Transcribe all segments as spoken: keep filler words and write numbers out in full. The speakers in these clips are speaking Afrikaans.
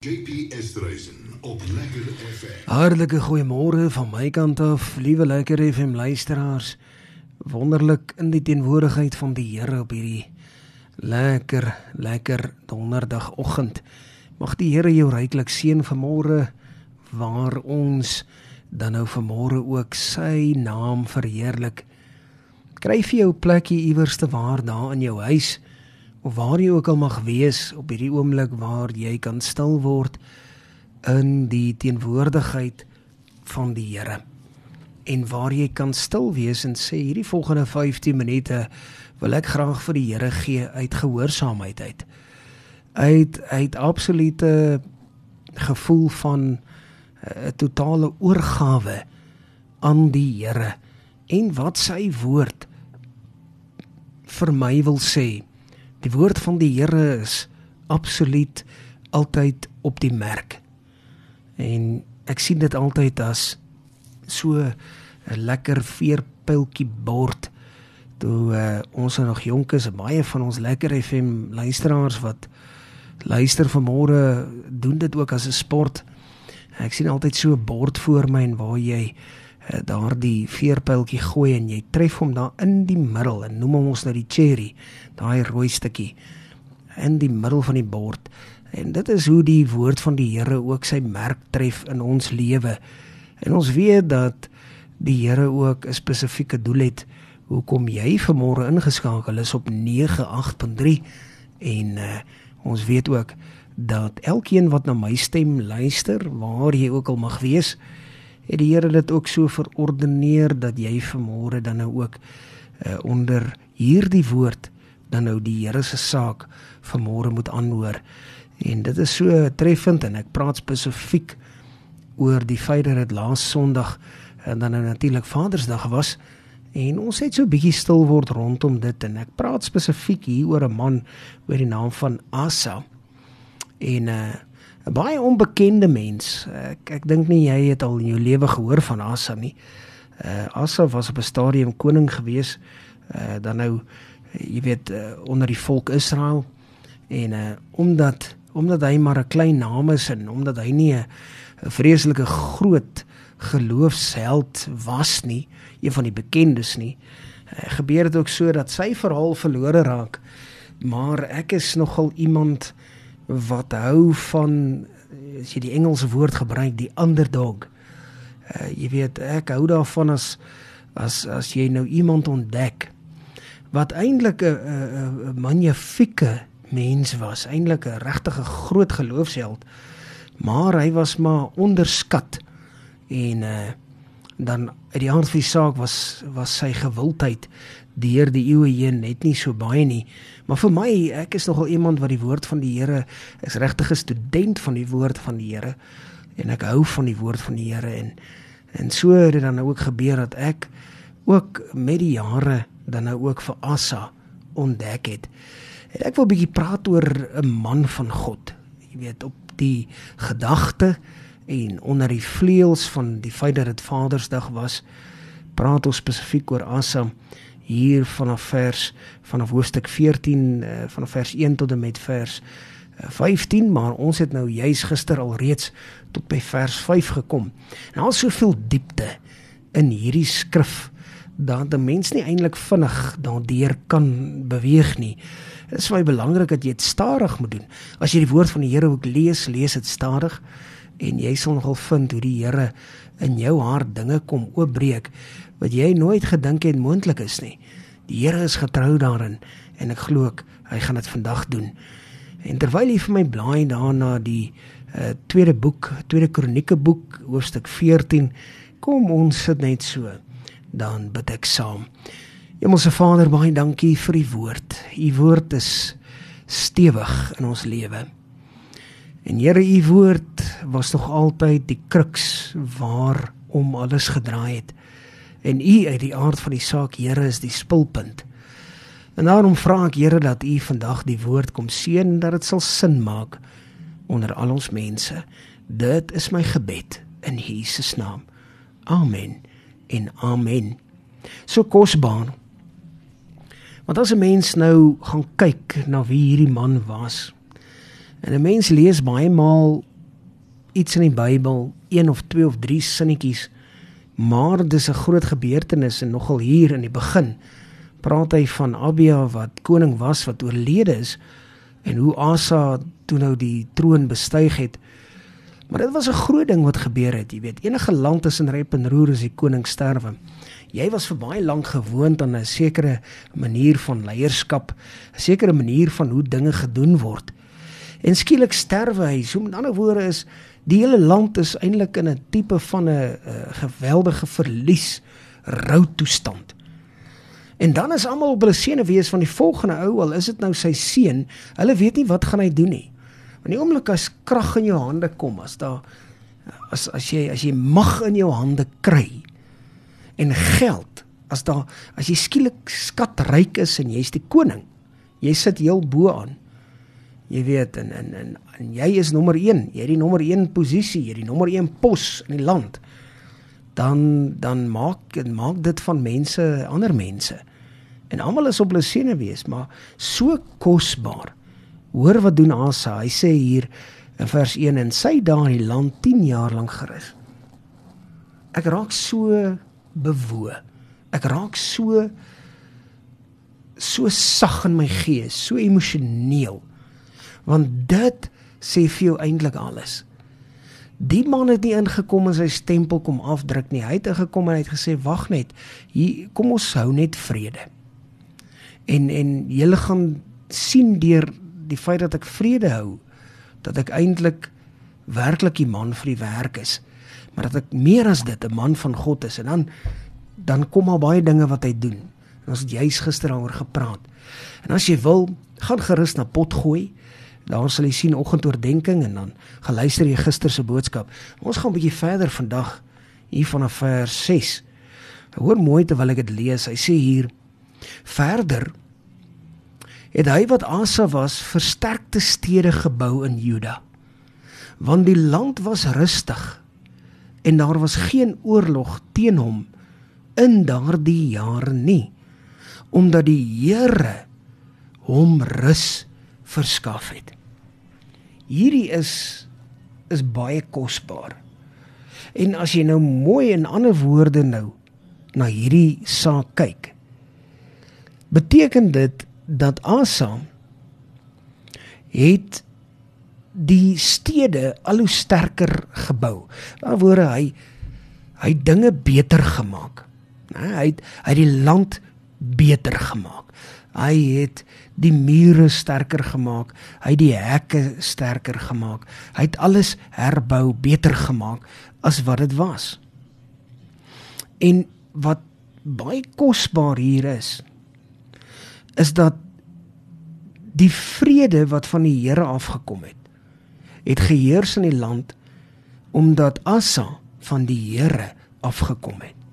J P Estreisen op Lekker F M. Hartlike goeiemôre van my kant af, liewe Lekker F M luisteraars. Wonderlik in die teenwoordigheid van die Here op hierdie lekker, lekker donderdagoggend. Mag die Here jou ryklik seën vanmôre, waar ons dan nou vanmôre ook sy naam verheerlik. Kry vir jou plekkie iewerste waar daar in jou huis, of waar jy ook al mag wees op hierdie oomblik waar jy kan stil word in die teenwoordigheid van die Here. En waar jy kan stil wees en sê, hierdie volgende vyftien minute wil ek graag vir die Here gee uit gehoorsaamheid uit. Uit, uit absolute gevoel van 'n uh, totale oorgawe aan die Here en wat sy woord vir my wil sê. Die woord van die Here is absoluut altyd op die merk. En ek sien dit altyd as so 'n lekker veerpyltjie bord. Toe uh, ons nog jonk is, baie van ons Lekker F M luisteraars wat luister vanmôre doen dit ook as 'n sport. Ek sien altyd so 'n bord voor my en waar jy uh, daar die veerpyltjie gooi en jy tref hom daar in die middel en noem hom ons nou die cherry, daai rooi stukkie in die middel van die bord. En dit is hoe die woord van die Here ook sy merk tref in ons lewe. En ons weet dat die Here ook 'n spesifieke doel het hoekom jy vanmôre ingeskakel is op nege agt punt drie. En uh, ons weet ook dat elkeen wat na my stem luister, waar jy ook al mag wees, het die Here dit ook so verordeneer dat jy vanmôre dan nou ook uh, onder hierdie woord dan nou die Here se saak vanmôre moet aanhoor. En dit is so treffend en ek praat spesifiek oor die feit dat dit laas Sondag en dan nou natuurlik Vadersdag was en ons het so 'n bietjie stil word rondom dit en ek praat spesifiek hier oor 'n man oor die naam van Asa. En 'n uh, baie onbekende mens. Ek, ek dink nie jy het al in jou lewe gehoor van Asa nie. Uh, Asa was op 'n stadium koning gewees, uh, dan nou, jy weet, uh, onder die volk Israel. En uh, omdat, omdat hy maar 'n klein naam is en omdat hy nie 'n vreeslike groot geloofsheld was nie, een van die bekendes nie, uh, gebeur dit ook so dat sy verhaal verlore raak. Maar ek is nogal iemand wat hou van, as jy die Engelse woord gebruik, die underdog. Uh, jy weet, ek hou daarvan as, as, as jy nou iemand ontdek, wat eintlik 'n magnifieke mens was, eintlik 'n regtige groot geloofsheld, maar hy was maar onderskat. En uh, dan uit die aard van die saak was, was sy gewildheid deur die eeue heen net nie so baie nie. Maar vir my, ek is nogal iemand wat die woord van die Here, is regtig 'n student van die woord van die Here, en ek hou van die woord van die Here, en, en so het dit dan ook gebeur, dat ek ook met die jare, dan nou ook vir Asa ontdek het. En ek wil 'n bietjie praat oor 'n man van God, jy weet, op die gedagte, en onder die vleuels van die feit dat dit Vadersdag was, praat ons spesifiek oor Asa, hier vanaf vers, vanaf hoofstuk veertien, uh, vanaf vers een tot en met vers uh, vyftien, maar ons het nou juis gister al reeds tot by vers vyf gekom. En al soveel diepte in hierdie skrif, dat 'n mens nie eintlik vinnig daardeur kan beweeg nie. Dit is baie belangrik dat jy dit stadig moet doen. As jy die woord van die Here ook lees, lees dit stadig, en jy sal nogal vind hoe die Here in jou hart dinge kom oopbreek, wat jy nooit gedink het moontlik is nie. Die Here is getrou daarin, en ek glo ook, hy gaan dit vandag doen. En terwyl jy vir my blaai daarna die uh, tweede boek, tweede Kronieke boek, hoofstuk veertien, kom ons sit net so, dan bid ek saam. Hemelse Vader, baie dankie vir die woord. U woord is stewig in ons lewe. En Here, u woord was nog altyd die kruks waarom alles gedraai het. En u uit die aard van die saak, Here, is die spulpunt. En daarom vra ek, Here, dat u vandag die woord kom seën, dat dit sal sin maak onder al ons mense. Dit is my gebed in Jesus naam. Amen en amen. So kosbaar. Want as 'n mens nou gaan kyk na wie hierdie man was, en 'n mens lees baie maal iets in die Bybel, een of twee of drie sinnetjies, maar dis 'n groot gebeurtenis en nogal hier in die begin praat hy van Abia wat koning was, wat oorlede is, en hoe Asa toe nou die troon bestyg het. Maar dit was 'n groot ding wat gebeur het, jy weet. Enige land is in rep en roer as die koning sterwe. Jy was vir baie lank gewoond aan 'n sekere manier van leierskap, 'n sekere manier van hoe dinge gedoen word. En skielik sterwe hy. So met ander woorde is, die hele land is eintlik in 'n tipe van 'n geweldige verlies, routoestand. En dan is almal op hulle senuwees van die volgende ou, al is dit nou sy seun, hulle weet nie wat gaan hy doen nie. Want die oomblik as krag in jou hande kom, as daar as as jy as jy mag in jou hande kry en geld, as daar as jy skielik skatryk is en jy's die koning, jy sit heel bo aan. Jy weet, en, en, en, en jy is nommer een, jy het die nommer een posisie, jy het die nommer een pos in die land, dan, dan maak, maak dit van mense, ander mense. En almal is op hulle senuwees, maar so kosbaar. Hoor wat doen Asa, hy sê hier in vers een, en sy daar in die land tien jaar lang gerus. Ek raak so bewoe, ek raak so, so sag in my gees, so emosioneel, want dit sê vir jou eintlik alles. Die man het nie ingekom en sy stempel kom afdruk nie, hy het ingekom en hy het gesê, wag net, hier, kom ons hou net vrede. En, en julle gaan sien deur die feit dat ek vrede hou, dat ek eintlik werklik die man vir die werk is, maar dat ek meer as dit 'n man van God is, en dan, dan kom al baie dinge wat hy doen. En ons het juist gister daaroor gepraat. En as jy wil, gaan gerus na Potgooi, daar sal jy sien oggendoordenkings, en dan geluister jy gister se boodskap. Ons gaan 'n bietjie verder vandag, hier vanaf vers ses. Hoor mooi terwyl ek dit lees, hy sê hier, verder het hy wat Asa was, versterkte stede gebou in Juda, want die land was rustig, en daar was geen oorlog teen hom in daardie jare nie, omdat die Here hom rus verskaf het. Hierdie is, is baie kosbaar. En as jy nou mooi in ander woorde nou, na hierdie saak kyk, beteken dit, dat Asa het die stede al hoe sterker gebou. Daar woorde hy, hy het dinge beter gemaak. Hy het, hy het die land beter gemaak. Hy het die mure sterker gemaak, hy het die hekke sterker gemaak, hy het alles herbou, beter gemaak, as wat dit was. En wat baie kosbaar hier is, is dat die vrede wat van die Here afgekom het, het geheers in die land, omdat Asa van die Here afgekom het.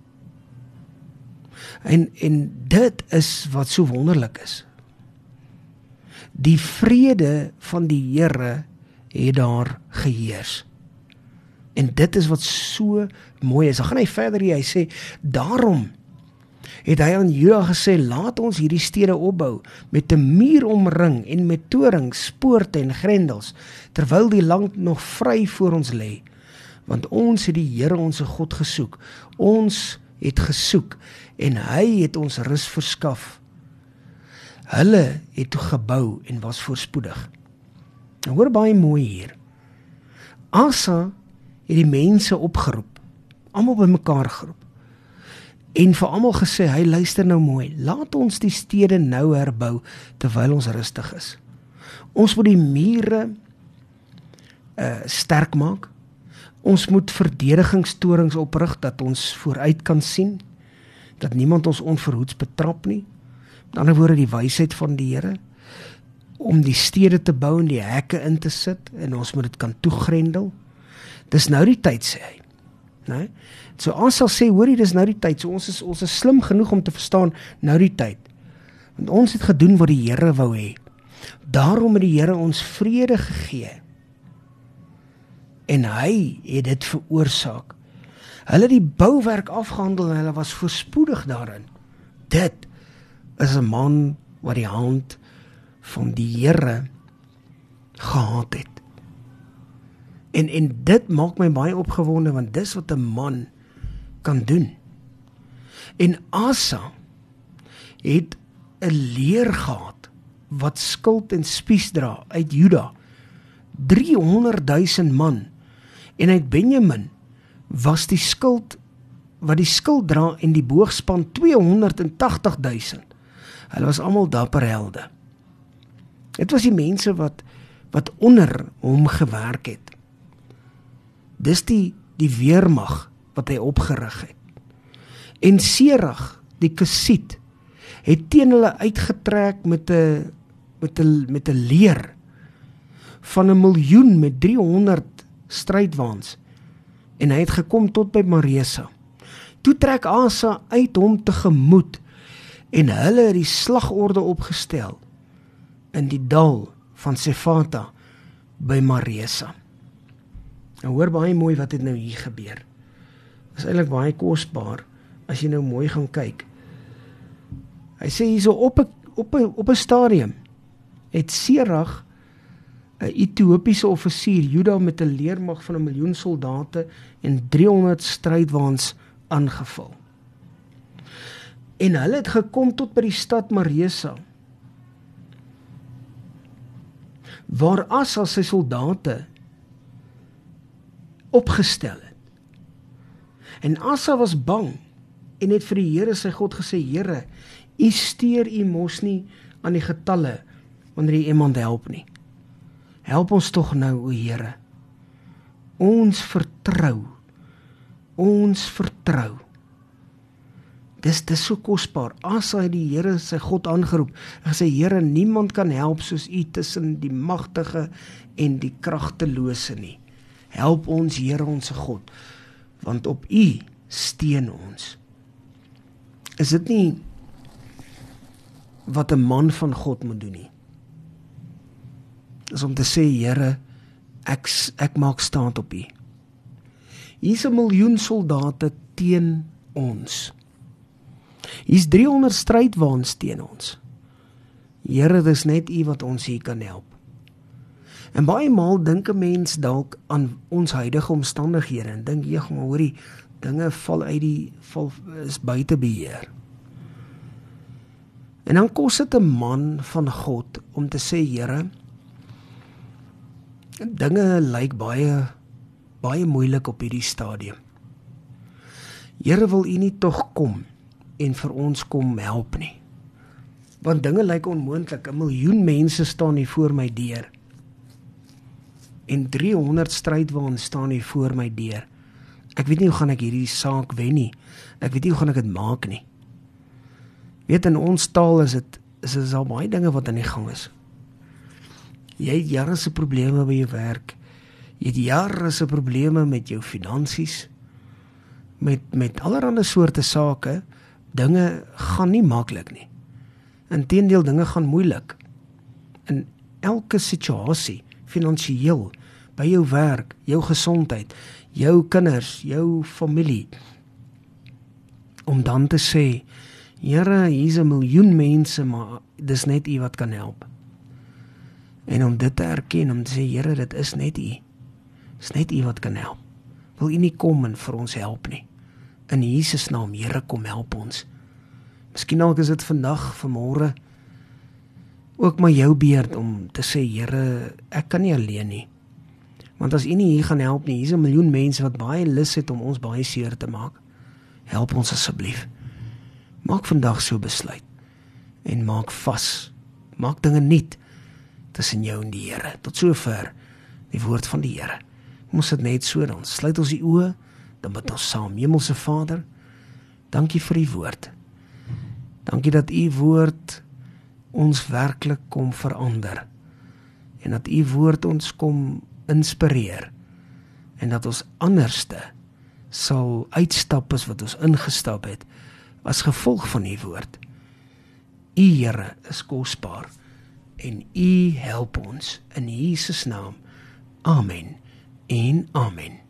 En, en dit is wat so wonderlik is. Die vrede van die Here het daar geheers. En dit is wat so mooi is. Dan gaan hy verder hier, hy sê, daarom het hy aan Juda gesê, laat ons hierdie stede opbou, met 'n muur omring, en met torings, poorte en grendels, terwyl die land nog vry voor ons lê. Want ons het die Here ons God gesoek, ons het gesoek, en hy het ons rus verskaf. Hulle het toe gebou, en was voorspoedig. En hoor baie mooi hier, Asa het die mense opgeroep, almal bymekaar geroep, en vir almal gesê, hy luister nou mooi, laat ons die stede nou herbou, terwyl ons rustig is. Ons moet die mure uh, sterk maak, ons moet verdedigingstorings oprig, dat ons vooruit kan sien, dat niemand ons onverhoeds betrap nie. Met ander woorde, die wysheid van die Here, om die stede te bou en die hekke in te sit, en ons moet dit kan toegrendel. Dis nou die tyd, sê hy. Nee? So ons sal sê, hoorie, dis nou die tyd, so ons is, ons is slim genoeg om te verstaan, nou die tyd. Want ons het gedoen wat die Here wou hê. Daarom het die Here ons vrede gegee. En hy het dit veroorsaak. Hulle het die bouwerk afgehandel en hulle was voorspoedig daarin. Dit is 'n man wat die hand van die Here gehad het. En, en dit maak my baie opgewonde, want dis wat 'n man kan doen. En Asa het 'n leer gehad, wat skuld en spies dra uit Juda, driehonderdduisend man, en uit Benjamin was die skuld, wat die skuld dra en die boogspan tweehonderdtagtigduisend. Hulle was almal dapper helde. Dit was die mense wat, wat onder hom gewerk het. Dis die, die weermag wat hy opgerig het. En Serach, die Kusiet, het teen hulle uitgetrek met 'n met 'n met 'n leer van 'n miljoen met driehonderd strydwaans, en hy het gekom tot by Maresa. Toe trek Asa uit hom tegemoet, en hulle het die slagorde opgestel in die dal van Sefata by Maresa. Nou hoor baie mooi wat het nou hier gebeur. Dit is eintlik baie kosbaar as jy nou mooi gaan kyk. Hy sê hier so op 'n op 'n op 'n stadium het Serach, 'n Ethiopiese offisier, Juda met 'n leermag van 'n miljoen soldate en driehonderd strydwaans aangeval. En hulle het gekom tot by die stad Maresa, waar Asa sy soldate opgestel het. En Asa was bang en het vir die Here sy God gesê, Here, U steur U mos nie aan die getalle wanneer U iemand help nie. Help ons tog nou, o Here. Ons vertrou. Ons vertrou. Dis, dis so kosbaar. Asa het die Here sy God aangeroep en gesê, Here, niemand kan help soos U tussen die magtige en die kragtelose nie. Help ons, Here, ons God, want op U steun ons. Is dit nie wat 'n man van God moet doen nie? Is om te sê, Here, ek, ek maak staat op U. Hier's 'n miljoen soldate teen ons. Hier's driehonderd strydwaans teen ons. Here, dis net U wat ons hier kan help. En baie maal dink 'n mens dalk aan ons huidige omstandighede en dink, ja, maar hoorie, dinge val uit die, val, is buite beheer. En dan kos dit 'n man van God om te sê, Here, dinge lyk baie, baie moeilik op hierdie stadium. Here, wil U nie tog kom en vir ons kom help nie? Want dinge lyk onmoontlik, 'n miljoen mense staan hier voor my deur. En driehonderd strydwaans staan hier voor my deur. Ek weet nie hoe gaan ek hierdie saak wen nie. Ek weet nie hoe gaan ek dit maak nie. Weet, in ons taal is dit, is dit al baie dinge wat aan die gang is. Jy het jare se probleme by jou werk. Jy het jare se probleme met jou finansies. Met, met allerlei soorte sake. Dinge gaan nie maklik nie. Inteendeel, dinge gaan moeilik. In elke situasie, finansiëel, by jou werk, jou gesondheid, jou kinders, jou familie, om dan te sê, Here, hier's 'n miljoen mense, maar dis net U wat kan help. En om dit te erken, om te sê, Here, dit is net U. Dis net U wat kan help. Wil U nie kom en vir ons help nie? In Jesus naam, Here, kom help ons. Miskien dalk is dit vandag, vanmôre, ook maar jou beurt om te sê, Here, ek kan nie alleen nie. Want as U nie hier gaan help nie, hier's 'n miljoen mense wat baie lus het om ons baie seer te maak. Help ons asseblief. Maak vandag so besluit. En maak vas. Maak dinge nuut tussen jou en die Here. Tot sover die woord van die Here. Ons het net so, dan sluit ons die oë, dan bid ons saam. Hemelse Vader, dankie vir U woord. Dankie dat U woord ons werklik kom verander. En dat U woord ons kom inspireer. En dat ons anderste sal uitstap as wat ons ingestap het, as gevolg van U woord. U, Here, is kosbaar. En U help ons in Jesus naam. Amen en amen.